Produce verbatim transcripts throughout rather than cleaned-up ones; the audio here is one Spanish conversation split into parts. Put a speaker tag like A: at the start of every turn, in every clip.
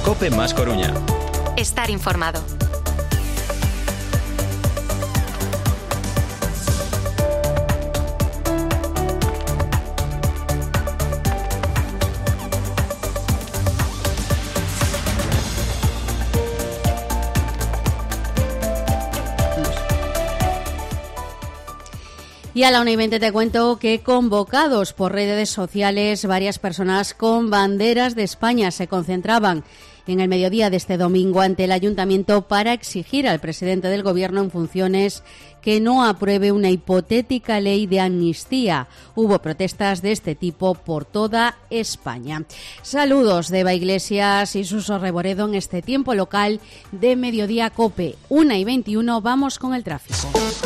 A: COPE más Coruña.
B: Estar informado.
C: Y a la una y veinte te cuento que, convocados por redes sociales, varias personas con banderas de España se concentraban en el mediodía de este domingo ante el Ayuntamiento para exigir al presidente del Gobierno en funciones que no apruebe una hipotética ley de amnistía. Hubo protestas de este tipo por toda España. Saludos de Eva Iglesias y Suso Reboredo en este tiempo local de Mediodía COPE. una y veintiuno, vamos con el tráfico.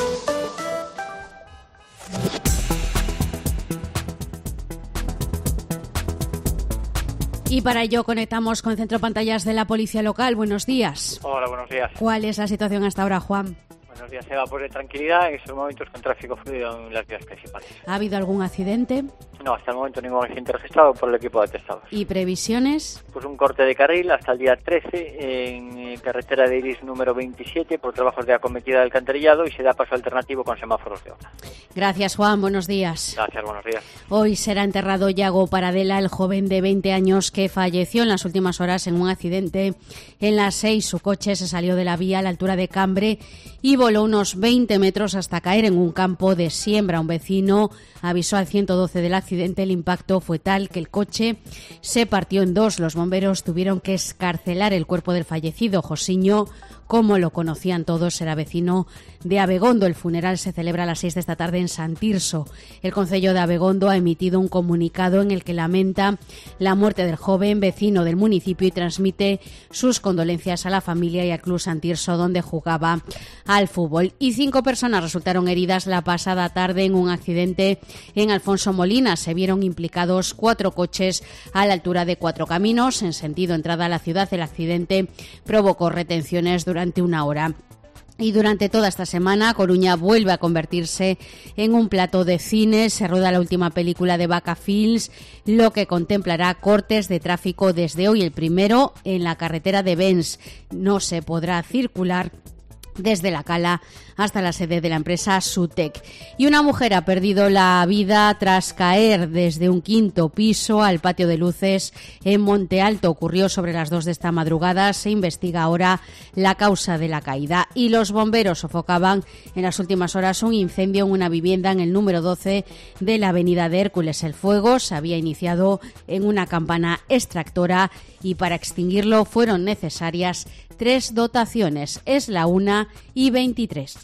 C: Y para ello conectamos con el centro pantallas de la Policía Local. Buenos días.
D: Hola, buenos días.
C: ¿Cuál es la situación hasta ahora, Juan?
D: Buenos días, Eva. Pues de tranquilidad en estos momentos con tráfico fluido en las vías principales.
C: ¿Ha habido algún accidente?
D: No, hasta el momento ningún accidente registrado por el equipo de atestados.
C: ¿Y previsiones?
D: Pues un corte de carril hasta el día trece en carretera de Iris número veintisiete por trabajos de acometida del alcantarillado y se da paso alternativo con semáforos de obra.
C: Gracias, Juan. Buenos días.
D: Gracias, buenos días.
C: Hoy será enterrado Yago Paradela, el joven de veinte años que falleció en las últimas horas en un accidente en la seis. Su coche se salió de la vía a la altura de Cambre y voló unos veinte metros hasta caer en un campo de siembra. Un vecino avisó al ciento doce del accidente. El impacto fue tal que el coche se partió en dos. Los bomberos tuvieron que excarcelar el cuerpo del fallecido. Josiño, como lo conocían todos, era vecino de Abegondo. El funeral se celebra a las seis de esta tarde en San Tirso. El concello de Abegondo ha emitido un comunicado en el que lamenta la muerte del joven vecino del municipio y transmite sus condolencias a la familia y al Club San Tirso, donde jugaba al fútbol. Y cinco personas resultaron heridas la pasada tarde en un accidente en Alfonso Molina. Se vieron implicados cuatro coches a la altura de Cuatro Caminos en sentido entrada a la ciudad. El accidente provocó retenciones durante una hora. Y durante toda esta semana, Coruña vuelve a convertirse en un plató de cine. Se rueda la última película de Vaca Films, lo que contemplará cortes de tráfico desde hoy. El primero en la carretera de Bens. No se podrá circular desde la Cala hasta la sede de la empresa Sutec. Y una mujer ha perdido la vida tras caer desde un quinto piso al patio de luces en Monte Alto. Ocurrió sobre las dos de esta madrugada. Se investiga ahora la causa de la caída. Y los bomberos sofocaban en las últimas horas un incendio en una vivienda en el número doce de la avenida de Hércules. El fuego se había iniciado en una campana extractora y para extinguirlo fueron necesarias tres dotaciones. Es la una y veintitrés.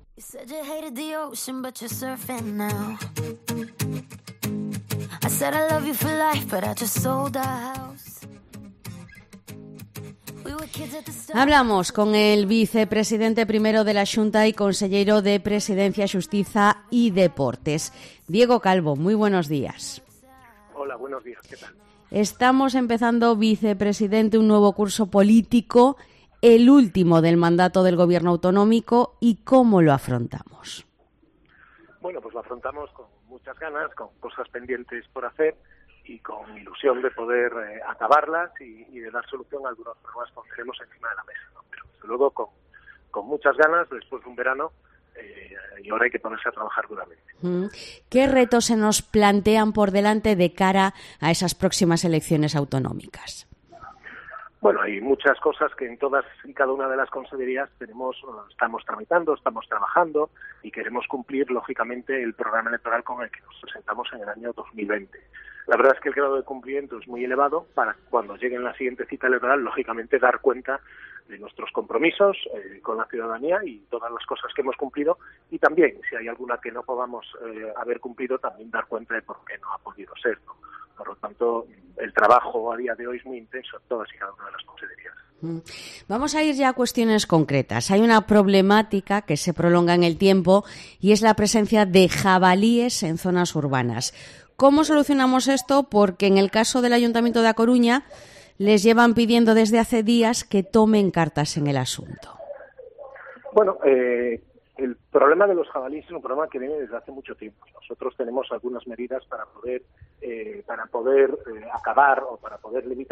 C: Hablamos con el vicepresidente primero de la Xunta y consellero de Presidencia, Xustiza y Deportes, Diego Calvo. Muy buenos días.
E: Hola, buenos días. ¿Qué tal?
C: Estamos empezando, vicepresidente, un nuevo curso político, el último del mandato del Gobierno autonómico. ¿Y cómo lo afrontamos?
E: Bueno, pues lo afrontamos con muchas ganas, con cosas pendientes por hacer y con ilusión de poder eh, acabarlas y, y de dar solución a algunos problemas que tenemos encima de la mesa, ¿no? Pero desde luego con, con muchas ganas después de un verano eh, y ahora hay que ponerse a trabajar duramente.
C: ¿Qué retos se nos plantean por delante de cara a esas próximas elecciones autonómicas?
E: Bueno, hay muchas cosas que en todas y cada una de las consejerías tenemos, estamos tramitando, estamos trabajando y queremos cumplir, lógicamente, el programa electoral con el que nos presentamos en el año dos mil veinte. La verdad es que el grado de cumplimiento es muy elevado para cuando llegue en la siguiente cita electoral, lógicamente, dar cuenta de nuestros compromisos eh, con la ciudadanía y todas las cosas que hemos cumplido y también, si hay alguna que no podamos eh, haber cumplido, también dar cuenta de por qué no ha podido ser, ¿no? Por lo tanto, el trabajo a día de hoy es muy intenso en todas y cada una de las consejerías.
C: Vamos a ir ya a cuestiones concretas. Hay una problemática que se prolonga en el tiempo y es la presencia de jabalíes en zonas urbanas. ¿Cómo solucionamos esto? Porque en el caso del Ayuntamiento de A Coruña les llevan pidiendo desde hace días que tomen cartas en el asunto.
E: Bueno, eh, el problema de los jabalíes es un problema que viene desde hace mucho tiempo. Nosotros tenemos algunas medidas para poder eh, para poder eh, acabar o para poder limitar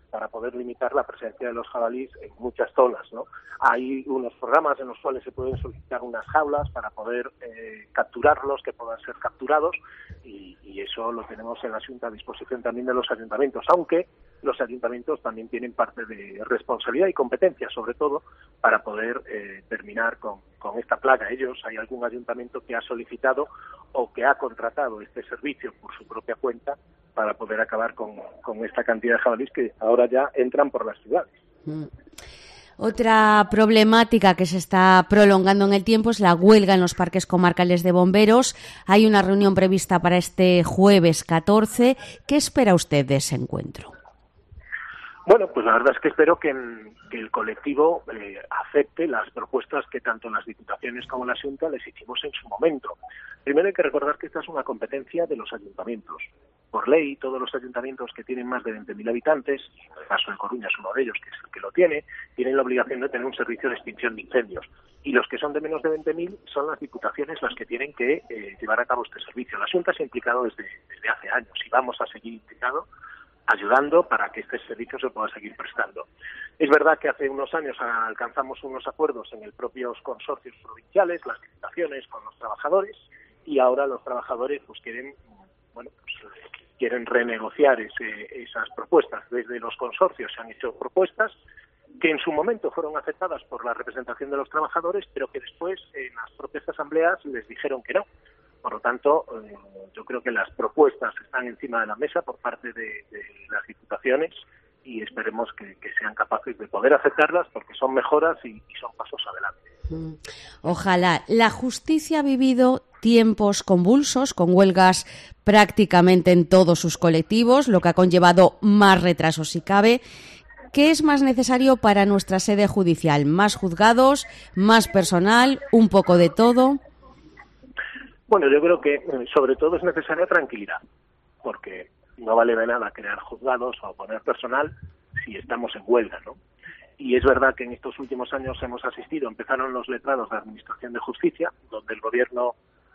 E: para poder limitar la presencia de los jabalíes en muchas zonas, ¿no? Hay unos programas en los cuales se pueden solicitar unas jaulas para poder eh, capturarlos, que puedan ser capturados, y, y eso lo tenemos en la Xunta a disposición también de los ayuntamientos, aunque los ayuntamientos también tienen parte de responsabilidad y competencia, sobre todo, para poder eh, terminar con, con esta plaga. Ellos, hay algún ayuntamiento que ha solicitado o que ha contratado este servicio por su propia cuenta para poder acabar con, con esta cantidad de jabalíes que ahora ya entran por las ciudades.
C: Mm. Otra problemática que se está prolongando en el tiempo es la huelga en los parques comarcales de bomberos. Hay una reunión prevista para este jueves catorce. ¿Qué espera usted de ese encuentro?
E: Bueno, pues la verdad es que espero que, que el colectivo eh, acepte las propuestas que tanto las diputaciones como la Xunta les hicimos en su momento. Primero hay que recordar que esta es una competencia de los ayuntamientos. Por ley, todos los ayuntamientos que tienen más de veinte mil habitantes, en el caso de Coruña es uno de ellos, que es el que lo tiene, tienen la obligación de tener un servicio de extinción de incendios. Y los que son de menos de veinte mil son las diputaciones las que tienen que eh, llevar a cabo este servicio. La Xunta se ha implicado desde, desde hace años y vamos a seguir implicado, ayudando para que este servicio se pueda seguir prestando. Es verdad que hace unos años alcanzamos unos acuerdos en el propios consorcios provinciales, las diputaciones con los trabajadores, y ahora los trabajadores pues quieren, bueno, pues, quieren renegociar ese, esas propuestas. Desde los consorcios se han hecho propuestas que en su momento fueron aceptadas por la representación de los trabajadores, pero que después en las propias asambleas les dijeron que no. Por lo tanto, eh, yo creo que las propuestas están encima de la mesa por parte de, de las diputaciones y esperemos que, que sean capaces de poder aceptarlas porque son mejoras y, y son pasos adelante.
C: Ojalá. La justicia ha vivido tiempos convulsos, con huelgas prácticamente en todos sus colectivos, lo que ha conllevado más retrasos si cabe. ¿Qué es más necesario para nuestra sede judicial? ¿Más juzgados? ¿Más personal? ¿Un poco de todo?
E: Bueno, yo creo que sobre todo es necesaria tranquilidad, porque no vale de nada crear juzgados o poner personal si estamos en huelga, ¿no? Y es verdad que en estos últimos años hemos asistido, empezaron los letrados de Administración de Justicia, donde el Gobierno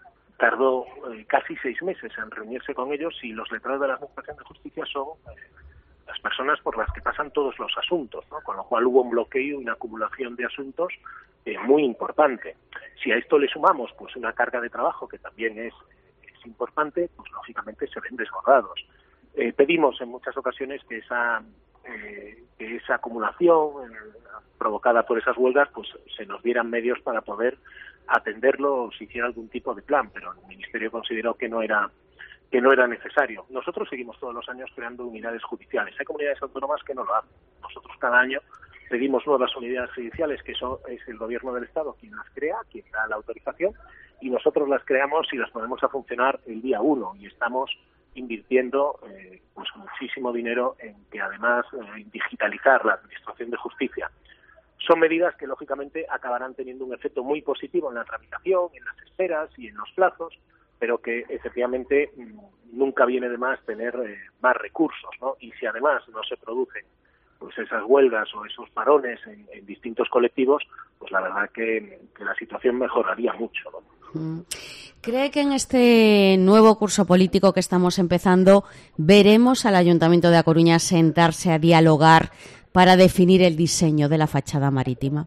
E: tardó eh, casi seis meses en reunirse con ellos, y los letrados de la Administración de Justicia son eh, las personas por las que pasan todos los asuntos, ¿no? Con lo cual hubo un bloqueo y una acumulación de asuntos eh, muy importante. Si a esto le sumamos pues una carga de trabajo que también es, es importante, pues lógicamente se ven desbordados. Eh, pedimos en muchas ocasiones que esa eh, que esa acumulación eh, provocada por esas huelgas pues se nos dieran medios para poder atenderlo o se hiciera algún tipo de plan, pero el Ministerio consideró que no era que no era necesario. Nosotros seguimos todos los años creando unidades judiciales. Hay comunidades autónomas que no lo hacen. Nosotros cada año pedimos nuevas unidades judiciales, que eso es el Gobierno del Estado quien las crea, quien da la autorización, y nosotros las creamos y las ponemos a funcionar el día uno, y estamos invirtiendo eh, pues muchísimo dinero en que además eh, digitalizar la Administración de Justicia. Son medidas que lógicamente acabarán teniendo un efecto muy positivo en la tramitación, en las esperas y en los plazos, pero que efectivamente nunca viene de más tener eh, más recursos, ¿no? Y si además no se producen pues esas huelgas o esos parones en, en distintos colectivos, pues la verdad que, que la situación mejoraría mucho, ¿no?
C: ¿Cree que en este nuevo curso político que estamos empezando veremos al Ayuntamiento de A Coruña sentarse a dialogar para definir el diseño de la fachada marítima?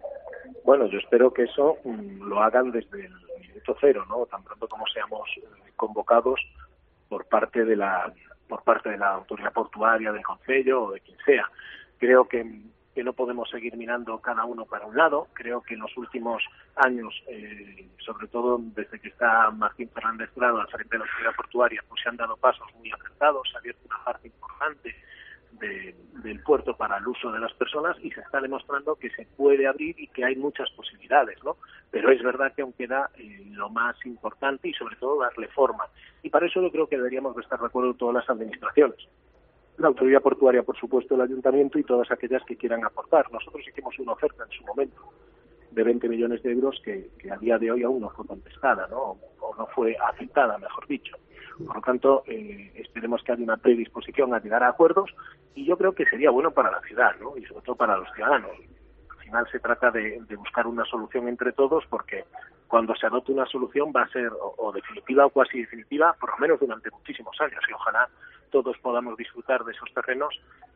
E: Bueno, yo espero que eso um, lo hagan desde el minuto cero, ¿no? Tan pronto como seamos eh, convocados por parte de la por parte de la autoridad portuaria, del concello o de quien sea. Creo que, que no podemos seguir mirando cada uno para un lado. Creo que en los últimos años, eh, sobre todo desde que está Martín Fernández Prado al frente de la autoridad portuaria, pues se han dado pasos muy acertados, se ha abierto una parte importante de, del puerto para el uso de las personas y se está demostrando que se puede abrir y que hay muchas posibilidades, ¿no? Pero es verdad que aún queda eh, lo más importante y sobre todo darle forma. Y para eso yo creo que deberíamos de estar de acuerdo todas las administraciones. La autoridad portuaria, por supuesto, el ayuntamiento y todas aquellas que quieran aportar. Nosotros hicimos una oferta en su momento de veinte millones de euros que, que a día de hoy aún no fue contestada, ¿no? O no fue aceptada, mejor dicho. Por lo tanto, eh, esperemos que haya una predisposición a llegar a acuerdos y yo creo que sería bueno para la ciudad, ¿no? Y sobre todo para los ciudadanos. Al final se trata de, de buscar una solución entre todos porque cuando se adopte una solución va a ser o, o definitiva o cuasi definitiva, por lo menos durante muchísimos años y ojalá todos podamos disfrutar de esos terrenos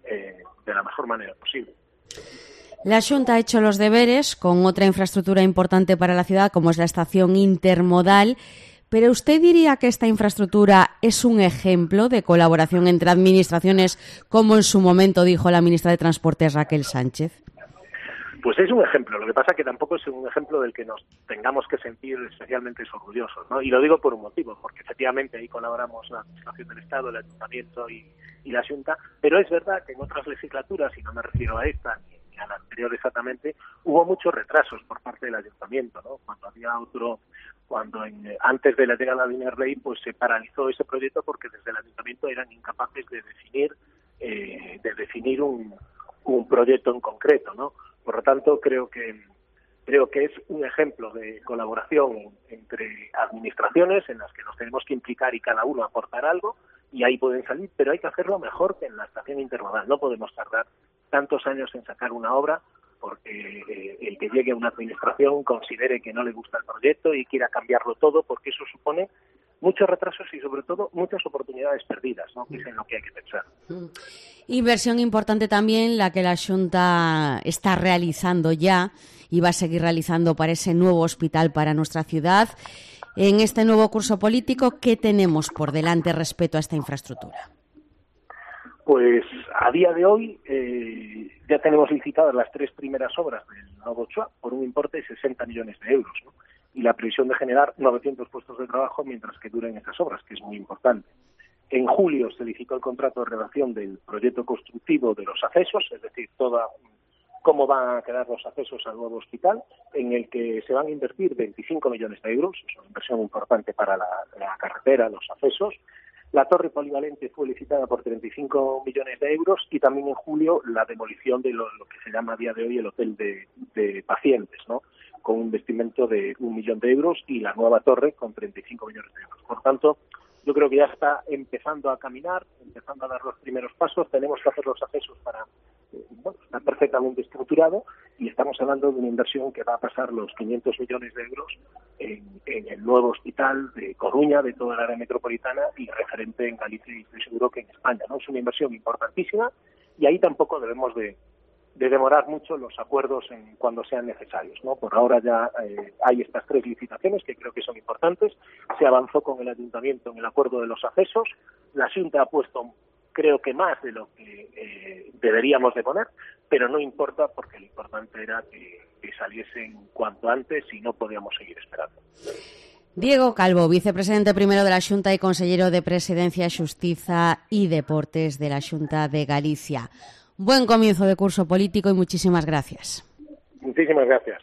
E: eh, de la mejor manera posible.
C: La Xunta ha hecho los deberes con otra infraestructura importante para la ciudad, como es la estación intermodal. Pero ¿usted diría que esta infraestructura es un ejemplo de colaboración entre administraciones, como en su momento dijo la ministra de Transportes, Raquel Sánchez?
E: Pues es un ejemplo. Lo que pasa es que tampoco es un ejemplo del que nos tengamos que sentir especialmente orgullosos, ¿no? Y lo digo por un motivo, porque efectivamente ahí colaboramos la Administración del Estado, el Ayuntamiento y, y la Xunta, pero es verdad que en otras legislaturas, y no me refiero a esta ni a la anterior exactamente, hubo muchos retrasos por parte del Ayuntamiento, ¿no? Cuando había otro... cuando en, antes de la llegada de Rey, pues se paralizó ese proyecto porque desde el Ayuntamiento eran incapaces de definir eh, de definir un, un proyecto en concreto, ¿no? Por lo tanto, creo que creo que es un ejemplo de colaboración entre administraciones en las que nos tenemos que implicar y cada uno aportar algo, y ahí pueden salir, pero hay que hacerlo mejor que en la estación intermodal. No podemos tardar tantos años en sacar una obra porque eh, el que llegue a una administración considere que no le gusta el proyecto y quiera cambiarlo todo, porque eso supone muchos retrasos y, sobre todo, muchas oportunidades perdidas, ¿no? Que es en lo que hay que pensar.
C: Inversión importante también la que la Xunta está realizando ya y va a seguir realizando para ese nuevo hospital para nuestra ciudad. En este nuevo curso político, ¿qué tenemos por delante respecto a esta infraestructura?
E: Pues a día de hoy eh, ya tenemos licitadas las tres primeras obras del Novo Ochoa por un importe de sesenta millones de euros, ¿no? Y la previsión de generar novecientos puestos de trabajo mientras que duren esas obras, que es muy importante. En julio se licitó el contrato de redacción del proyecto constructivo de los accesos, es decir, toda cómo van a quedar los accesos al nuevo hospital, en el que se van a invertir veinticinco millones de euros, es una inversión importante para la, la carretera, los accesos. La torre polivalente fue licitada por treinta y cinco millones de euros y también en julio la demolición de lo, lo que se llama a día de hoy el hotel de, de pacientes, ¿no? Con un investimento de un millón de euros y la nueva torre con treinta y cinco millones de euros. Por tanto, yo creo que ya está empezando a caminar, empezando a dar los primeros pasos. Tenemos que hacer los accesos para... Eh, bueno, está perfectamente estructurado y estamos hablando de una inversión que va a pasar los quinientos millones de euros en, en el nuevo hospital de Coruña, de toda la área metropolitana y referente en Galicia y estoy seguro que en España, ¿no? Es una inversión importantísima y ahí tampoco debemos de, de demorar mucho los acuerdos en cuando sean necesarios, ¿no? Por ahora ya eh, hay estas tres licitaciones que creo que son importantes. Se avanzó con el Ayuntamiento en el acuerdo de los accesos. La Xunta ha puesto, creo que más de lo que eh, deberíamos de poner, pero no importa porque lo importante era que, que saliesen cuanto antes y no podíamos seguir esperando.
C: Diego Calvo, vicepresidente primero de la Xunta y consellero de Presidencia, Xustiza y Deportes de la Xunta de Galicia. Buen comienzo de curso político y muchísimas gracias.
E: Muchísimas gracias.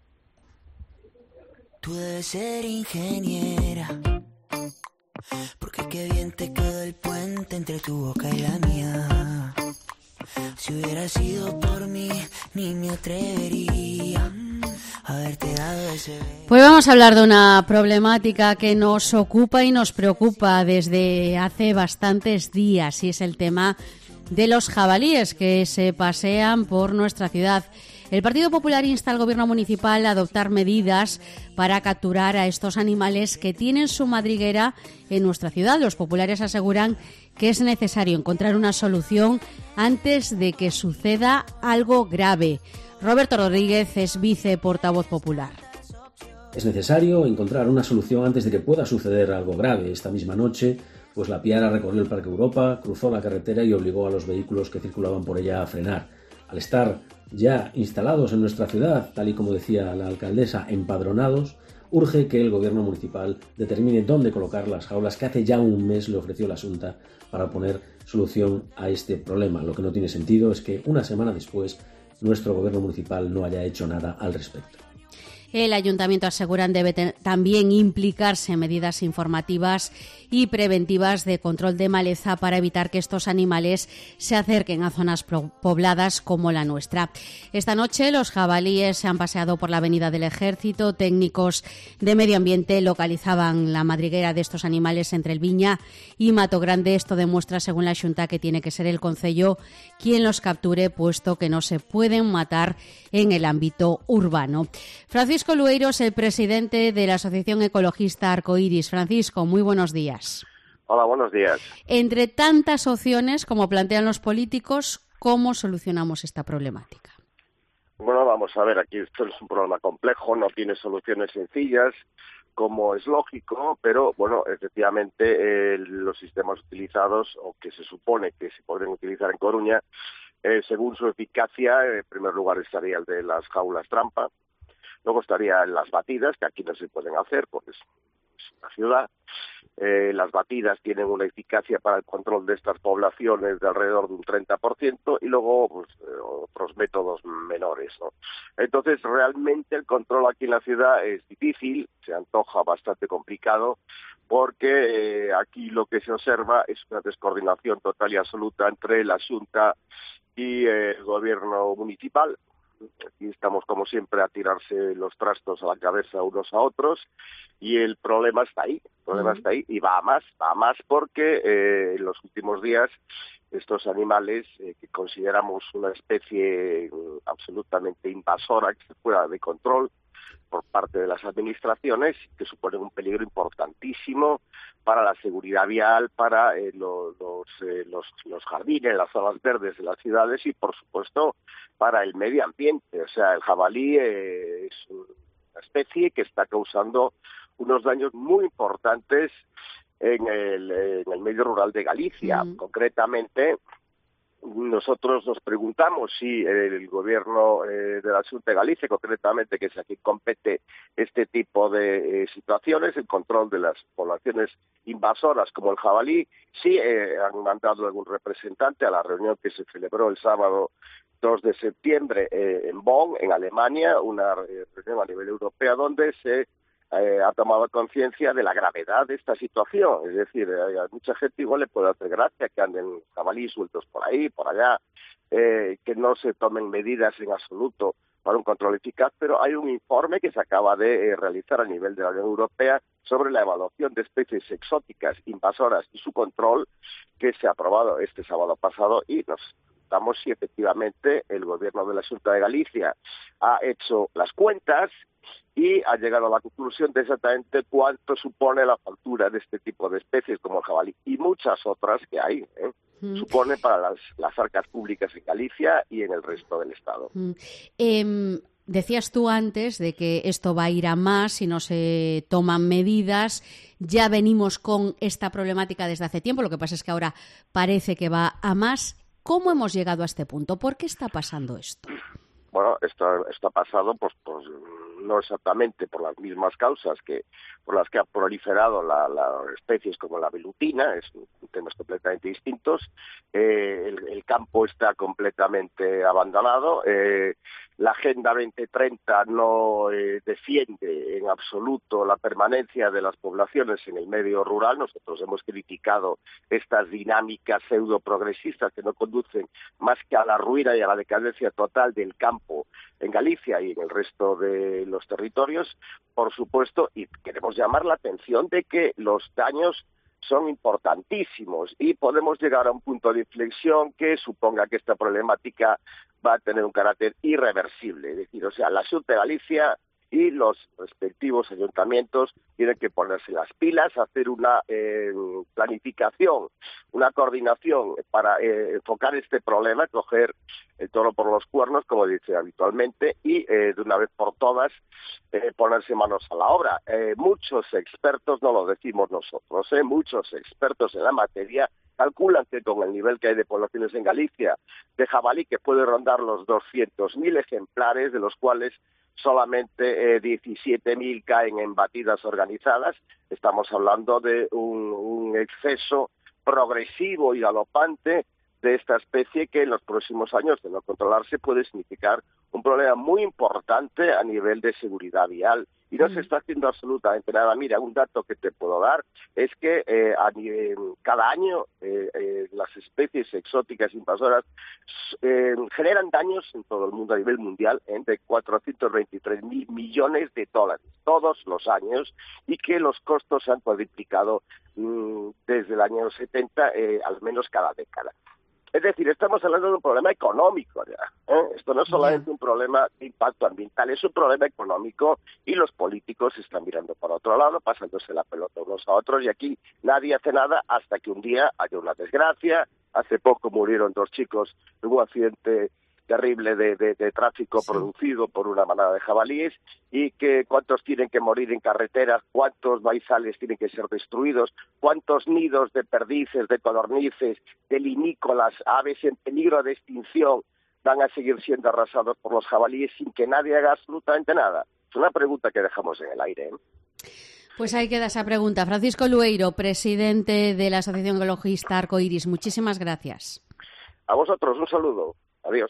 A: Tú debes ser ingeniera, porque qué bien te quedó el puente entre tu boca y la mía. Si hubiera sido por mí, ni me atrevería a haberte dado ese...
C: Pues vamos a hablar de una problemática que nos ocupa y nos preocupa desde hace bastantes días, y es el tema de los jabalíes que se pasean por nuestra ciudad. El Partido Popular insta al Gobierno municipal a adoptar medidas para capturar a estos animales que tienen su madriguera en nuestra ciudad. Los populares aseguran que es necesario encontrar una solución antes de que suceda algo grave. Roberto Rodríguez es viceportavoz popular.
F: Es necesario encontrar una solución antes de que pueda suceder algo grave. Esta misma noche, pues la Piara recorrió el Parque Europa, cruzó la carretera y obligó a los vehículos que circulaban por ella a frenar. Al estar ya instalados en nuestra ciudad, tal y como decía la alcaldesa, empadronados, urge que el Gobierno municipal determine dónde colocar las jaulas que hace ya un mes le ofreció la Xunta para poner solución a este problema. Lo que no tiene sentido es que una semana después nuestro Gobierno municipal no haya hecho nada al respecto.
C: El Ayuntamiento, aseguran, debe ten- también implicarse en medidas informativas y preventivas de control de maleza para evitar que estos animales se acerquen a zonas pro- pobladas como la nuestra. Esta noche los jabalíes se han paseado por la Avenida del Ejército. Técnicos de Medio Ambiente localizaban la madriguera de estos animales entre el Viña y Mato Grande. Esto demuestra, según la Xunta, que tiene que ser el concello quien los capture, puesto que no se pueden matar en el ámbito urbano. Francisco Lueiros, el presidente de la Asociación Ecologista Arcoiris. Francisco, muy buenos días.
G: Hola, buenos días.
C: Entre tantas opciones, como plantean los políticos, ¿Cómo solucionamos esta problemática?
G: Bueno, vamos a ver, aquí esto es un problema complejo, no tiene soluciones sencillas, como es lógico, pero bueno, efectivamente eh, los sistemas utilizados, o que se supone que se podrían utilizar en Coruña, eh, según su eficacia, en primer lugar estaría el de las jaulas trampa, luego estarían las batidas, que aquí no se pueden hacer porque es una ciudad. Eh, las batidas tienen una eficacia para el control de estas poblaciones de alrededor de un treinta por ciento y luego pues, eh, otros métodos menores, ¿no? Entonces, realmente el control aquí en la ciudad es difícil, se antoja bastante complicado, porque eh, aquí lo que se observa es una descoordinación total y absoluta entre la Xunta y eh, el gobierno municipal. Aquí estamos, como siempre, a tirarse los trastos a la cabeza unos a otros y el problema está ahí, el problema está ahí y va a más, va a más porque eh, en los últimos días estos animales eh, que consideramos una especie eh, absolutamente invasora, que se fuera de control por parte de las administraciones, que suponen un peligro importantísimo para la seguridad vial, para eh, los, los, eh, los, los jardines, las zonas verdes de las ciudades y, por supuesto, para el medio ambiente. O sea, el jabalí eh, es una especie que está causando unos daños muy importantes en el, en el medio rural de Galicia. Mm. Concretamente, nosotros nos preguntamos si el gobierno eh, de la Xunta de Galicia, concretamente, que es aquí compete este tipo de eh, situaciones, el control de las poblaciones invasoras como el jabalí, si eh, han mandado algún representante a la reunión que se celebró el sábado dos de septiembre eh, en Bonn, en Alemania, una eh, reunión a nivel europeo donde se Eh, ha tomado conciencia de la gravedad de esta situación. Es decir, eh, a mucha gente igual le puede hacer gracia que anden jabalíes sueltos por ahí, por allá, eh, que no se tomen medidas en absoluto para un control eficaz, pero hay un informe que se acaba de eh, realizar a nivel de la Unión Europea sobre la evaluación de especies exóticas invasoras y su control, que se ha aprobado este sábado pasado, y nos preguntamos si efectivamente el gobierno de la Xunta de Galicia ha hecho las cuentas y ha llegado a la conclusión de exactamente cuánto supone la factura de este tipo de especies como el jabalí y muchas otras que hay, ¿eh? Mm. Supone para las, las arcas públicas en Galicia y en el resto del Estado.
C: Mm. Eh, decías tú antes de que esto va a ir a más si no se toman medidas. Ya venimos con esta problemática desde hace tiempo, lo que pasa es que ahora parece que va a más. ¿Cómo hemos llegado a este punto? ¿Por qué está pasando esto?
G: Bueno, esto, esto ha pasado pues, pues no exactamente por las mismas causas que por las que ha proliferado las la especies como la velutina, es un, temas completamente distintos. Eh, el, el campo está completamente abandonado. Eh, la Agenda veinte treinta no eh, defiende en absoluto la permanencia de las poblaciones en el medio rural. Nosotros hemos criticado estas dinámicas pseudo-progresistas que no conducen más que a la ruina y a la decadencia total del campo en Galicia y en el resto de los territorios, por supuesto, y queremos llamar la atención de que los daños son importantísimos y podemos llegar a un punto de inflexión que suponga que esta problemática va a tener un carácter irreversible. Es decir, o sea, la Xunta de Galicia y los respectivos ayuntamientos tienen que ponerse las pilas, hacer una eh, planificación, una coordinación para eh, enfocar este problema, coger el toro por los cuernos, como dice habitualmente, y eh, de una vez por todas eh, ponerse manos a la obra. Eh, muchos expertos, no lo decimos nosotros, eh, muchos expertos en la materia calculan que con el nivel que hay de poblaciones en Galicia de jabalí, que puede rondar los doscientos mil ejemplares, de los cuales solamente eh, diecisiete mil caen en batidas organizadas. Estamos hablando de un, un exceso progresivo y galopante de esta especie que en los próximos años, de no controlarse, puede significar un problema muy importante a nivel de seguridad vial. Y no mm. se está haciendo absolutamente nada. Mira, un dato que te puedo dar es que eh, a nivel, cada año eh, eh, las especies exóticas invasoras eh, generan daños en todo el mundo a nivel mundial eh, de cuatrocientos veintitrés mil millones de dólares todos los años, y que los costos se han cuadriplicado mmm, desde el año setenta, eh, al menos cada década. Es decir, estamos hablando de un problema económico ya, ¿eh? Esto no es solamente un problema de impacto ambiental, es un problema económico, y los políticos están mirando para otro lado, pasándose la pelota unos a otros, y aquí nadie hace nada hasta que un día haya una desgracia hace poco murieron dos chicos en un accidente terrible de, de, de tráfico sí. producido por una manada de jabalíes, y que cuántos tienen que morir en carreteras, cuántos maizales tienen que ser destruidos, cuántos nidos de perdices, de codornices, de linícolas, aves en peligro de extinción van a seguir siendo arrasados por los jabalíes sin que nadie haga absolutamente nada. Es una pregunta que dejamos en el aire, ¿eh?
C: Pues ahí queda esa pregunta. Francisco Lueiro, presidente de la Asociación Ecologista Arcoiris, muchísimas gracias.
G: A vosotros, un saludo. Adiós.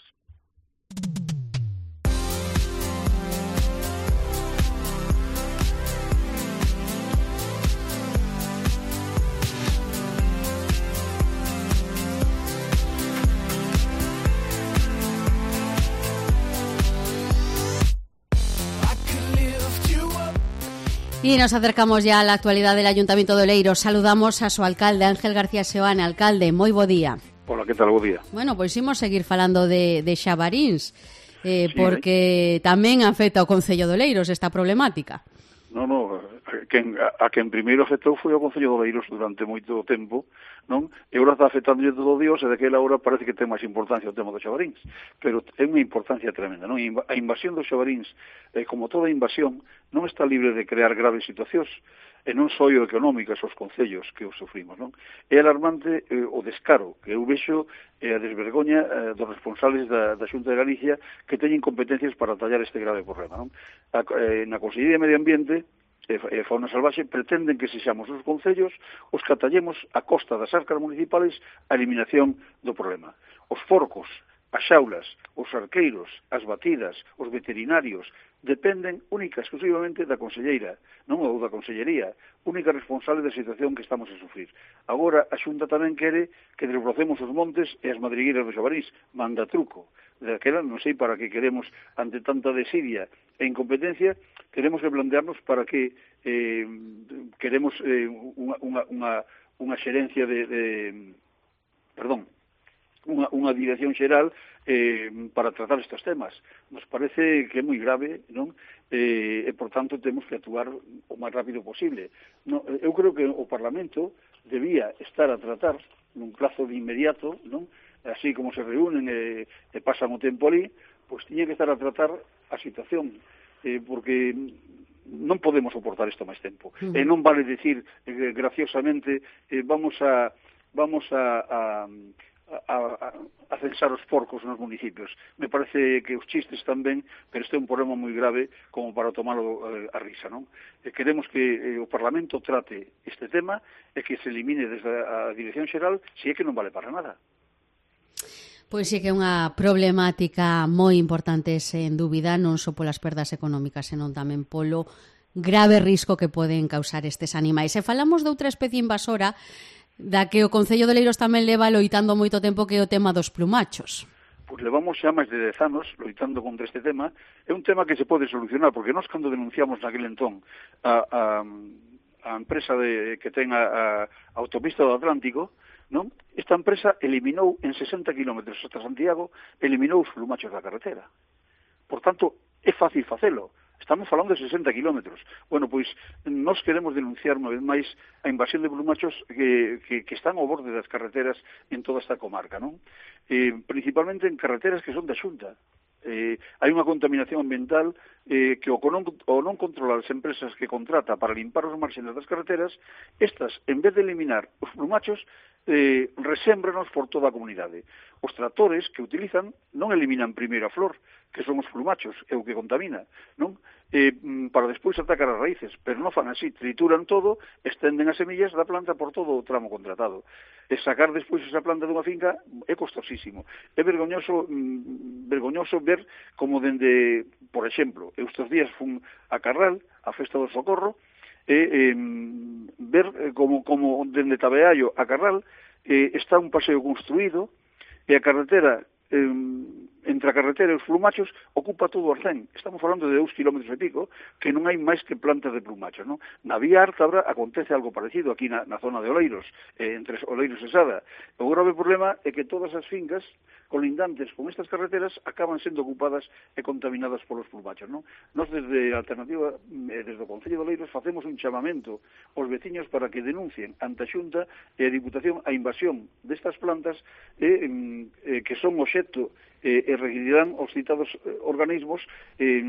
C: Y nos acercamos ya a la actualidad del Ayuntamiento de Oleiros. Saludamos a su alcalde, Ángel García Seoane. Alcalde, moi bo día.
H: Hola, que tal, bo día?
C: Bueno, pois imos seguir falando de, de Xabaríns, eh, sí, porque eh? tamén afecta ao Concello de Oleiros esta problemática.
H: Non, non, a quen, a, a quen primeiro afectou foi o Concello de Oleiros durante moito tempo, non? E agora está afectando todo o Dios, e daquela hora parece que ten máis importancia o tema dos Xabaríns, pero é unha importancia tremenda, non? A invasión dos Xabaríns, eh, como toda invasión, non está libre de crear graves situacións, e non só o económicas os concellos que os sufrimos, non? É alarmante eh, o descaro que eu vexo e eh, a desvergoña eh, dos responsables da, da Xunta de Galicia que teñen competencias para tallar este grave problema, non? A, eh, na Consellería de Medio Ambiente e eh, Fauna Salvaxe pretenden que sexamos os concellos os que atallemos a costa das arcas municipales a eliminación do problema. Os forcos, as xaulas, os arqueiros, as batidas, os veterinarios, dependen única e exclusivamente da conselleira, non ou da consellería, única responsable da situación que estamos a sufrir. Agora, a Xunta tamén quere que desbrocemos os montes e as madrigueiras dos Xabarís, manda truco. Daquela, non sei para que queremos, ante tanta desidia e incompetencia, queremos que plantearnos para que eh, queremos eh, unha, unha, unha, unha xerencia de, de perdón, Unha, unha dirección xeral eh, para tratar estes temas. Nos parece que é moi grave, non? Eh, e, por tanto, temos que actuar o máis rápido posible. No, eu creo que o Parlamento debía estar a tratar nun plazo de inmediato, non? Así como se reúnen e, e pasan o tempo ali, pois tiña que estar a tratar a situación, eh, porque non podemos soportar isto máis tempo. Uh-huh. E non vale decir, eh, graciosamente, eh, vamos a vamos a, a A, a, a censar os porcos nos municipios. Me parece que os chistes tamén, pero este é un problema moi grave como para tomarlo eh, a risa, non? E queremos que eh, o Parlamento trate este tema e que se elimine desde a Dirección Xeral, se é que non vale para nada.
C: Pois sí que é unha problemática moi importante, sen dúbida, non só polas perdas económicas, senón tamén polo grave risco que poden causar estes animais. Se falamos de outra especie invasora, da que o Concello de Oleiros tamén leva loitando moito tempo, que é o tema dos plumachos.
H: Pois levamos xa máis de dez anos loitando contra este tema. É un tema que se pode solucionar, porque nós cando denunciamos naquele entón a, a, a empresa de, que ten a, a autopista do Atlántico, non? Esta empresa eliminou en sesenta kilómetros hasta Santiago, eliminou os plumachos da carretera. Por tanto, é fácil facelo. Estamos falando de sesenta kilómetros. Bueno, pois, nós queremos denunciar unha vez máis a invasión de plumachos que, que, que están ao borde das carreteras en toda esta comarca, non? Eh, principalmente en carreteras que son da Xunta. Eh, hai unha contaminación ambiental eh, que o non, o non controla as empresas que contrata para limpar os marxes das carreteras, estas, en vez de eliminar os plumachos, eh, resémbranos por toda a comunidade. Os tractores que utilizan non eliminan primeiro a flor, que son os plumachos, é o que contamina, non? Eh, para despois atacar as raíces, pero non fan así, trituran todo, estenden as semillas da planta por todo o tramo contratado. E sacar despois esa planta dunha finca é costosísimo. É vergoñoso, mm, vergoñoso ver como dende, por exemplo, eu estes días fun a Carral, a Festa do Socorro, e eh, ver como, como dende Tabeallo a Carral eh, está un paseo construído e a carretera eh, entre a carretera e os plumachos ocupa todo o arcén. Estamos falando de dous kilómetros e pico, que non hai máis que plantas de plumachos, non? Na vía Ártabra acontece algo parecido aquí na, na zona de Oleiros, eh, entre Oleiros e Sada. O grave problema é que todas as fincas colindantes con estas carreteras acaban sendo ocupadas e contaminadas polos plumachos, non? Nos desde a Alternativa, eh, desde o Concello de Oleiros, facemos un chamamento aos veciños para que denuncien ante a Xunta e a Diputación a invasión destas plantas eh, eh, que son obxecto eh, e requerirán os citados eh, organismos eh,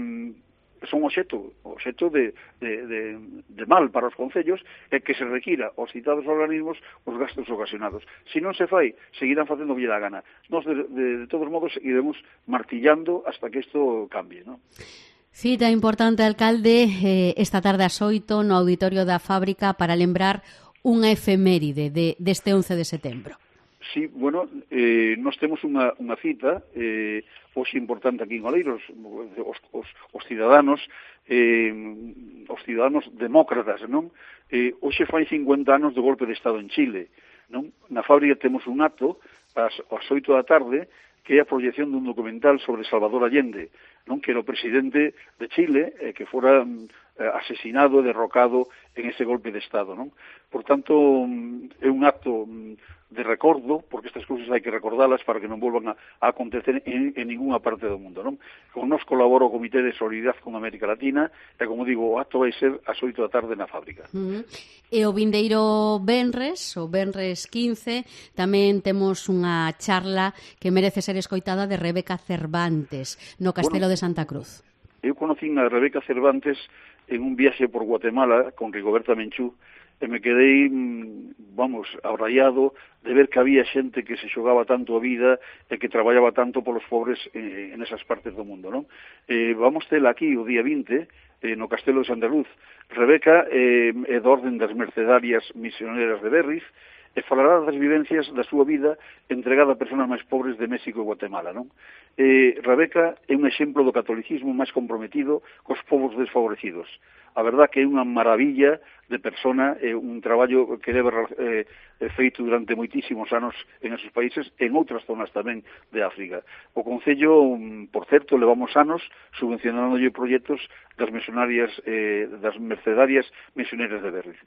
H: son obxecto, obxecto de, de, de, de mal para os concellos e que se requira aos citados organismos os gastos ocasionados. Se non se fai, seguirán facendo o que lle dá gana. Nos, de, de, de todos modos, iremos martillando hasta que isto cambie, non?
C: Cita importante, alcalde, eh, esta tarde ás oito no auditorio da Fábrica para lembrar unha efeméride de, deste once de setembro.
H: Sí, bueno, eh, nós temos unha, unha cita eh, hoxe importante aquí en Oleiros, os, os, os cidadanos eh, os cidadanos demócratas, non? Eh, hoxe fai cincuenta anos do golpe de Estado en Chile, non? Na Fábrica temos un acto ás, ás oito da tarde que é a proyección dun documental sobre Salvador Allende, non? Que era o presidente de Chile, eh, que fora eh, asesinado e derrocado en ese golpe de Estado, non? Por tanto, é un acto de recordo, porque estas cousas hai que recordalas para que non volvan a, a acontecer en, en ninguna parte do mundo, non? Con nos colabora o Comité de Solidaridade con América Latina e, como digo, o acto vai ser ás oito da tarde na Fábrica.
C: Uh-huh. E o vindeiro venres, o venres quince, tamén temos unha charla que merece ser escoitada de Rebeca Cervantes no Castelo bueno, de Santa Cruz.
H: Eu conocín a Rebeca Cervantes en un viaxe por Guatemala con Rigoberta Menchú e me quedei, vamos, abraiado de ver que había xente que se xogaba tanto a vida e que traballaba tanto polos pobres eh, en esas partes do mundo, non? Eh, vamos tela aquí o día vinte, eh, no Castelo de Santa Cruz. Rebeca eh, é do orden das mercedarias misioneras de Berriz e falará das vivencias da súa vida entregada a persoas máis pobres de México e Guatemala, non? Eh, Rebeca é un exemplo do catolicismo máis comprometido cos povos desfavorecidos. A verdad que é unha maravilla de persona, é un traballo que debe eh, feito durante moitísimos anos en esos países, en outras zonas tamén de África. O Concello, por certo, levamos anos subvencionándolle proxectos das misionarias, eh, das mercedarias misioneras de Berriz.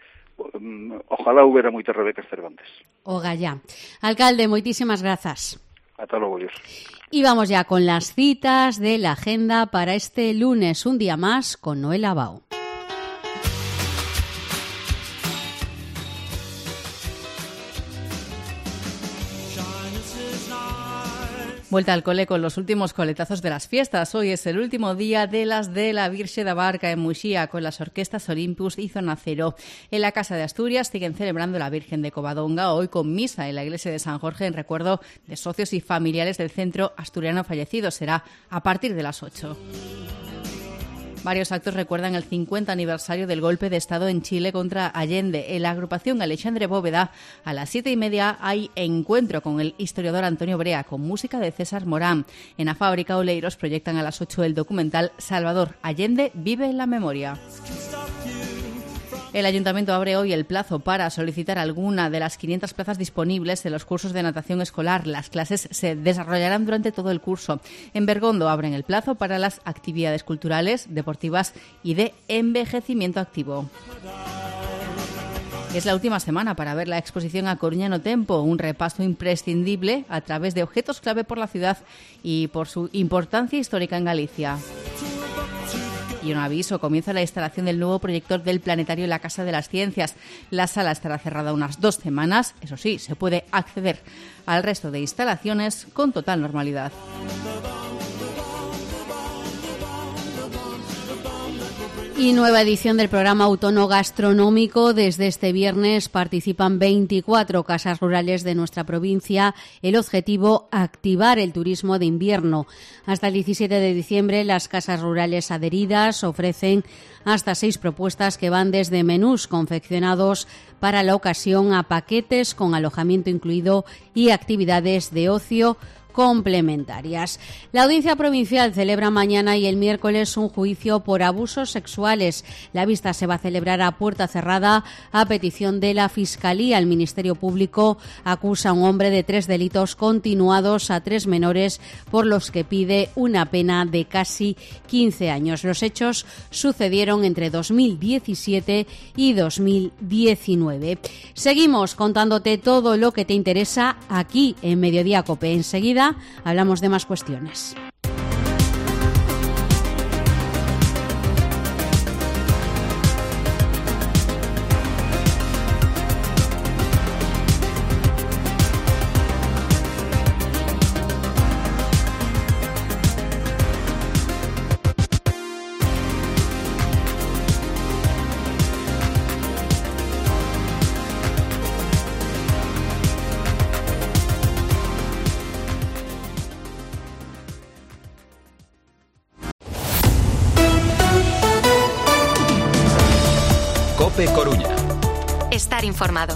H: Ojalá houbera moitas Rebecas Cervantes.
C: O gallá. Alcalde, moitísimas grazas.
H: Hasta luego, Dios.
C: Y vamos ya con las citas de la agenda para este lunes, un día más con Noel Abao.
I: Vuelta al cole con los últimos coletazos de las fiestas. Hoy es el último día de las de la Virxe da Barca en Muxía, con las orquestas Olympus y Zona Cero. En la Casa de Asturias siguen celebrando la Virgen de Covadonga, hoy con misa en la iglesia de San Jorge en recuerdo de socios y familiares del centro asturiano fallecido. Será a partir de las ocho. Varios actos recuerdan el cincuenta aniversario del golpe de Estado en Chile contra Allende. En la agrupación Alexandre Bóveda, a las siete y media hay encuentro con el historiador Antonio Brea, con música de César Morán. En la Fábrica Oleiros proyectan a las ocho el documental Salvador Allende vive en la memoria. El Ayuntamiento abre hoy el plazo para solicitar alguna de las quinientas plazas disponibles en los cursos de natación escolar. Las clases se desarrollarán durante todo el curso. En Bergondo abren el plazo para las actividades culturales, deportivas y de envejecimiento activo. Es la última semana para ver la exposición A Coruña no Tempo, un repaso imprescindible a través de objetos clave por la ciudad y por su importancia histórica en Galicia. Y un aviso, comienza la instalación del nuevo proyector del planetario en la Casa de las Ciencias. La sala estará cerrada unas dos semanas, eso sí, se puede acceder al resto de instalaciones con total normalidad.
C: Y nueva edición del programa Autónomo Gastronómico. Desde este viernes participan veinticuatro casas rurales de nuestra provincia. El objetivo, activar el turismo de invierno. Hasta el diecisiete de diciembre, las casas rurales adheridas ofrecen hasta seis propuestas que van desde menús confeccionados para la ocasión a paquetes con alojamiento incluido y actividades de ocio complementarias. La Audiencia Provincial celebra mañana y el miércoles un juicio por abusos sexuales. La vista se va a celebrar a puerta cerrada a petición de la Fiscalía. El Ministerio Público acusa a un hombre de tres delitos continuados a tres menores por los que pide una pena de casi quince años. Los hechos sucedieron entre dos mil diecisiete y dos mil diecinueve. Seguimos contándote todo lo que te interesa aquí en Mediodía COPE. Enseguida hablamos de más cuestiones.
J: COPE Coruña.
B: Estar informado.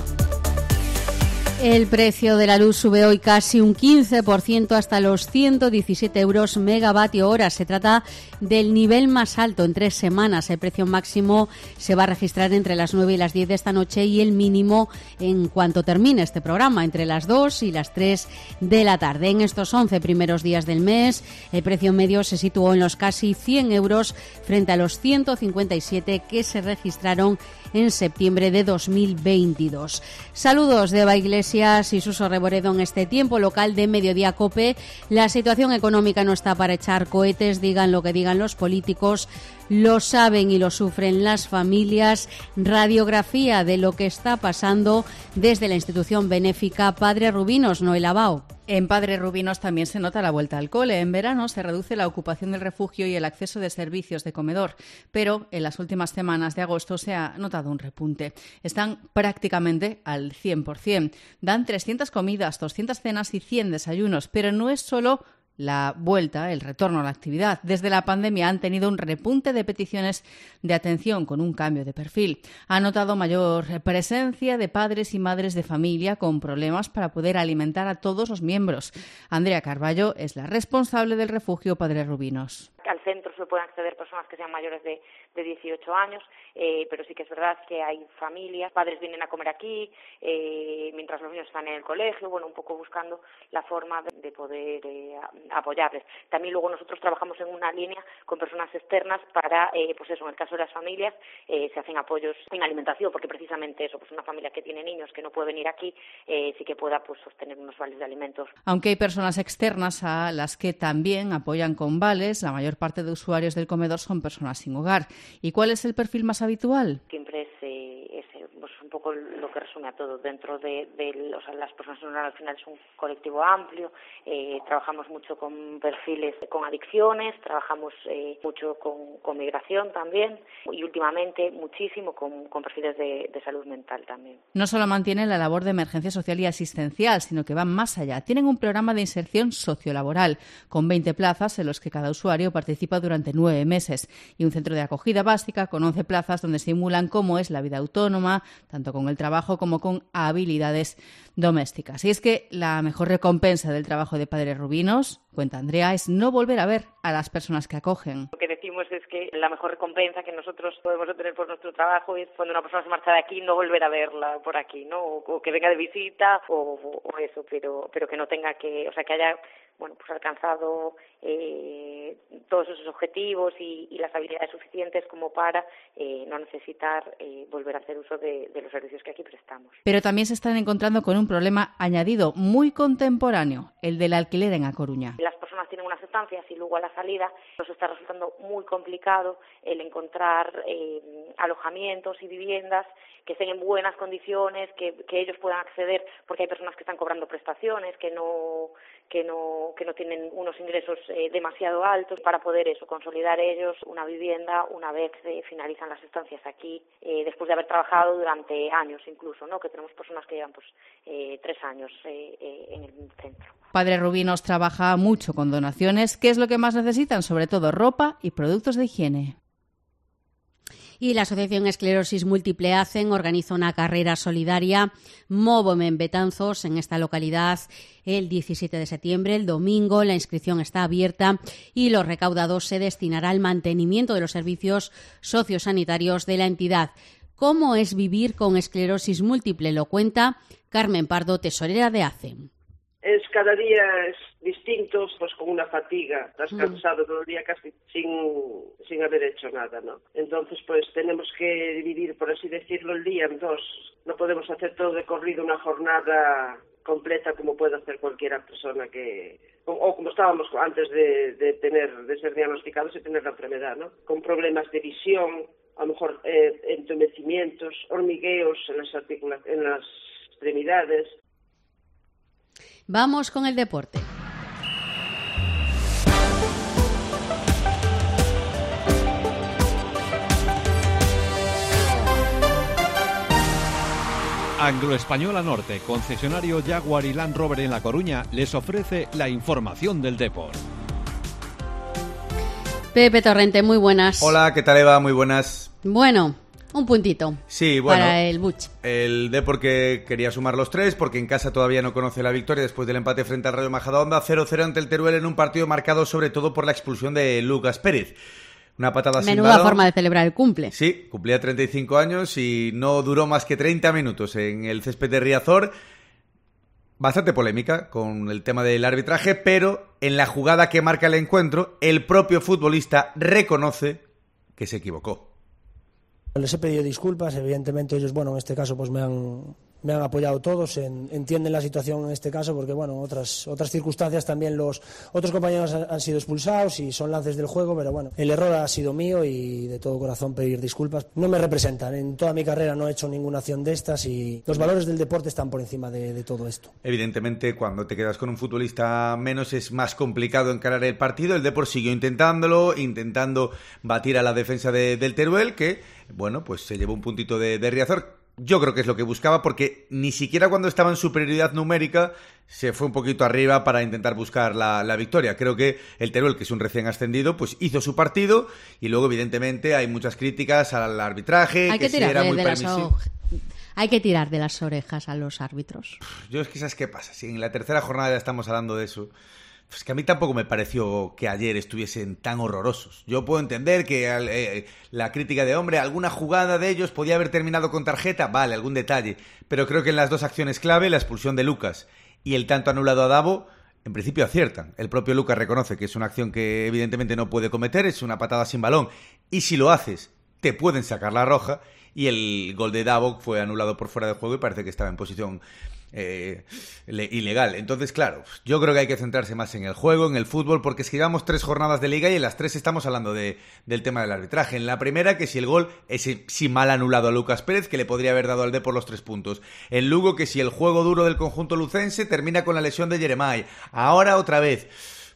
C: El precio de la luz sube hoy casi un quince por ciento hasta los ciento diecisiete euros megavatio hora. Se trata del nivel más alto en tres semanas. El precio máximo se va a registrar entre las nueve y las diez de esta noche y el mínimo en cuanto termine este programa, entre las dos y las tres de la tarde. En estos once primeros días del mes, el precio medio se situó en los casi cien euros frente a los ciento cincuenta y siete que se registraron en septiembre de dos mil veintidós. Saludos de Eva Iglesias y Suso Reboredo en este tiempo local de Mediodía COPE. La situación económica no está para echar cohetes, digan lo que digan los políticos, lo saben y lo sufren las familias. Radiografía de lo que está pasando desde la institución benéfica Padre Rubinos, Noel Abao.
I: En Padre Rubinos también se nota la vuelta al cole. En verano se reduce la ocupación del refugio y el acceso de servicios de comedor, pero en las últimas semanas de agosto se ha notado un repunte. Están prácticamente al cien por ciento. Dan trescientas comidas, doscientas cenas y cien desayunos, pero no es solo la vuelta, el retorno a la actividad. Desde la pandemia han tenido un repunte de peticiones de atención con un cambio de perfil. Ha notado mayor presencia de padres y madres de familia con problemas para poder alimentar a todos los miembros. Andrea Carballo es la responsable del refugio Padre Rubinos.
K: Al centro se pueden acceder personas que sean mayores de, de dieciocho años, eh, pero sí que es verdad que hay familias, padres vienen a comer aquí, eh, mientras los niños están en el colegio, bueno, un poco buscando la forma de, de poder eh, apoyarles. También luego nosotros trabajamos en una línea con personas externas para, eh, pues eso, en el caso de las familias, eh, se hacen apoyos en alimentación, porque precisamente eso, pues una familia que tiene niños que no puede venir aquí, eh, sí que pueda pues sostener unos vales de alimentos.
I: Aunque hay personas externas a las que también apoyan con vales, la mayor parte de usuarios del comedor son personas sin hogar. ¿Y cuál es el perfil más habitual?
K: Siempre es, eh, es pues un poco lo que resume a todo. Dentro de, de o sea, las personas sin hogar al final es un colectivo amplio. Eh, trabajamos mucho con perfiles con adicciones, trabajamos eh, mucho con, con migración también y últimamente muchísimo con, con perfiles de, de salud mental también.
I: No solo mantienen la labor de emergencia social y asistencial, sino que van más allá. Tienen un programa de inserción sociolaboral con veinte plazas en los que cada usuario participa durante nueve meses y un centro de acogida básica con once plazas donde simulan cómo es la vida autónoma, tanto con el trabajo como con habilidades domésticas. Y es que la mejor recompensa del trabajo de Padre Rubinos, cuenta Andrea, es no volver a ver a las personas que acogen.
K: Lo que decimos es que la mejor recompensa que nosotros podemos obtener por nuestro trabajo es cuando una persona se marcha de aquí, no volver a verla por aquí, ¿no? O, o que venga de visita o, o, o eso, pero pero que no tenga que, o sea, que haya bueno, pues alcanzado eh, todos esos objetivos y, y las habilidades suficientes como para eh, no necesitar eh, volver a hacer uso de, de los servicios que aquí prestamos.
I: Pero también se están encontrando con un problema añadido muy contemporáneo, el del alquiler en A Coruña.
K: Las personas tienen unas estancias y luego a la salida nos está resultando muy complicado el encontrar eh, alojamientos y viviendas que estén en buenas condiciones, que, que ellos puedan acceder, porque hay personas que están cobrando prestaciones, que no que no que no tienen unos ingresos eh, demasiado altos para poder eso consolidar ellos una vivienda una vez eh, finalizan las estancias aquí, eh, después de haber trabajado durante años incluso, ¿no? Que tenemos personas que llevan pues eh, tres años eh, eh, en el centro.
I: Padre Rubinos trabaja mucho con donaciones. ¿Qué es lo que más necesitan? Sobre todo ropa y productos de higiene.
C: Y la Asociación Esclerosis Múltiple ACEN organiza una carrera solidaria Móveme en Betanzos, en esta localidad, el diecisiete de septiembre, el domingo. La inscripción está abierta y los recaudados se destinará al mantenimiento de los servicios sociosanitarios de la entidad. ¿Cómo es vivir con esclerosis múltiple? Lo cuenta Carmen Pardo, tesorera de ACEN.
J: Es cada día es distinto, pues con una fatiga, estás cansado todo el día casi sin, sin haber hecho nada, ¿no? Entonces, pues tenemos que dividir, por así decirlo, el día en dos. No podemos hacer todo de corrido una jornada completa como puede hacer cualquier persona que, o, o como estábamos antes de, de tener, de ser diagnosticados y tener la enfermedad, ¿no? Con problemas de visión, a lo mejor eh, entumecimientos, hormigueos en las articulaciones, en las extremidades.
C: Vamos con el deporte.
L: Anglo-Española Norte, concesionario Jaguar y Land Rover en La Coruña, les ofrece la información del deporte.
C: Pepe Torrente, muy buenas.
M: Hola, ¿qué tal, Eva? Muy buenas.
C: Bueno, un puntito.
M: Sí, bueno,
C: para el Buch.
M: El Depor que quería sumar los tres porque en casa todavía no conoce la victoria después del empate frente al Rayo Majadahonda, cero cero ante el Teruel en un partido marcado sobre todo por la expulsión de Lucas Pérez. Una patada sin balón.
C: Menuda forma de celebrar el cumple.
M: Sí, cumplía treinta y cinco años y no duró más que treinta minutos en el césped de Riazor. Bastante polémica con el tema del arbitraje, pero en la jugada que marca el encuentro, el propio futbolista reconoce que se equivocó.
N: Les he pedido disculpas, evidentemente ellos, bueno, en este caso pues me han, me han apoyado todos, en, entienden la situación en este caso porque, bueno, otras otras circunstancias también los otros compañeros han, han sido expulsados y son lances del juego, pero bueno, el error ha sido mío y de todo corazón pedir disculpas. No me representan, en toda mi carrera no he hecho ninguna acción de estas y los valores del deporte están por encima de, de todo esto.
M: Evidentemente, cuando te quedas con un futbolista menos es más complicado encarar el partido. El Depor siguió intentándolo, intentando batir a la defensa de, del Teruel, que bueno, pues se llevó un puntito de, de Riazor. Yo creo que es lo que buscaba porque ni siquiera cuando estaba en superioridad numérica se fue un poquito arriba para intentar buscar la, la victoria. Creo que el Teruel, que es un recién ascendido, pues hizo su partido y luego evidentemente hay muchas críticas al arbitraje.
C: Hay que, que si era muy permisivo. Hay que tirar de las orejas a los árbitros.
M: Yo es que ¿sabes qué pasa? Si en la tercera jornada ya estamos hablando de eso... Pues que a mí tampoco me pareció que ayer estuviesen tan horrorosos. Yo puedo entender que eh, la crítica de, hombre, alguna jugada de ellos podía haber terminado con tarjeta, vale, algún detalle. Pero creo que en las dos acciones clave, la expulsión de Lucas y el tanto anulado a Davo, en principio aciertan. El propio Lucas reconoce que es una acción que evidentemente no puede cometer, es una patada sin balón. Y si lo haces, te pueden sacar la roja. Y el gol de Davo fue anulado por fuera de juego y parece que estaba en posición... Eh, ilegal. Entonces, claro, yo creo que hay que centrarse más en el juego, en el fútbol, porque es que llevamos tres jornadas de liga y en las tres estamos hablando de, del tema del arbitraje. En la primera, que si el gol es si mal anulado a Lucas Pérez, que le podría haber dado al Depor los tres puntos. En Lugo, que si el juego duro del conjunto lucense termina con la lesión de Jeremai. Ahora otra vez.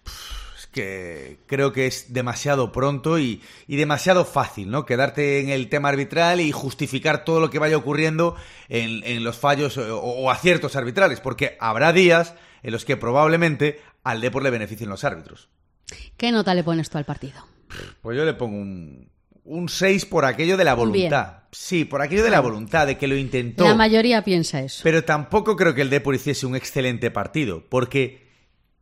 M: Que creo que es demasiado pronto y, y demasiado fácil, ¿no? Quedarte en el tema arbitral y justificar todo lo que vaya ocurriendo en, en los fallos o, o aciertos arbitrales, porque habrá días en los que probablemente al Depor le beneficien los árbitros.
C: ¿Qué nota le pones tú al partido?
M: Pues yo le pongo un, un seis por aquello de la voluntad. Bien. Sí, por aquello de la voluntad, de que lo intentó.
C: La mayoría piensa eso.
M: Pero tampoco creo que el Depor hiciese un excelente partido, porque...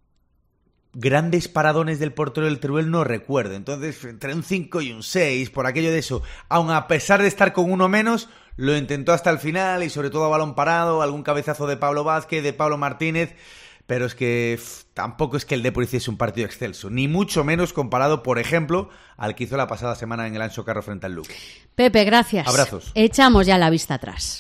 M: grandes paradones del portero del Teruel no recuerdo. Entonces, entre un cinco y un seis, por aquello de eso. Aun a pesar de estar con uno menos, lo intentó hasta el final y sobre todo a balón parado, algún cabezazo de Pablo Vázquez, de Pablo Martínez. Pero es que pff, tampoco es que el Depor hiciese un partido excelso, ni mucho menos comparado, por ejemplo, al que hizo la pasada semana en el Anxo Carro frente al Lugo.
C: Pepe, gracias.
M: Abrazos.
C: Echamos ya la vista atrás.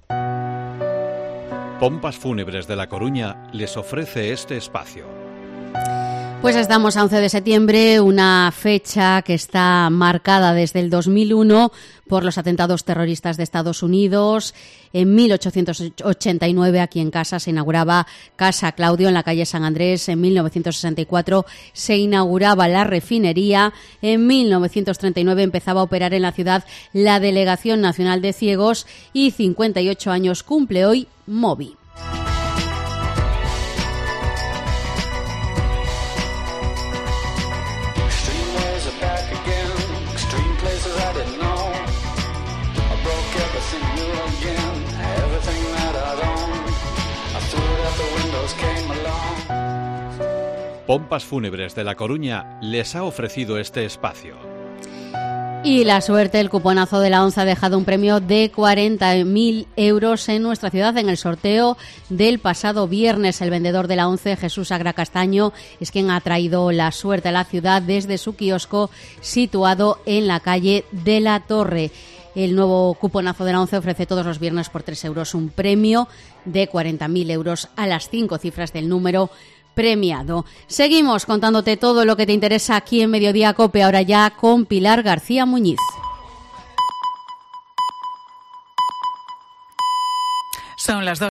L: Pompas Fúnebres de La Coruña les ofrece este espacio.
C: Pues estamos a once de septiembre, una fecha que está marcada desde el dos mil uno por los atentados terroristas de Estados Unidos. En mil ochocientos ochenta y nueve, aquí en casa, se inauguraba Casa Claudio en la calle San Andrés. En mil novecientos sesenta y cuatro se inauguraba la refinería. En mil novecientos treinta y nueve empezaba a operar en la ciudad la Delegación Nacional de Ciegos y cincuenta y ocho años cumple hoy Movi.
L: Pompas Fúnebres de La Coruña les ha ofrecido este espacio.
C: Y la suerte, el cuponazo de la ONCE ha dejado un premio de cuarenta mil euros en nuestra ciudad en el sorteo del pasado viernes. El vendedor de la ONCE, Jesús Agra Castaño, es quien ha traído la suerte a la ciudad desde su kiosco situado en la calle de la Torre. El nuevo cuponazo de la ONCE ofrece todos los viernes por tres euros un premio de cuarenta mil euros a las cinco cifras del número premiado. Seguimos contándote todo lo que te interesa aquí en Mediodía COPE, ahora ya con Pilar García Muñiz.
O: Son las dos.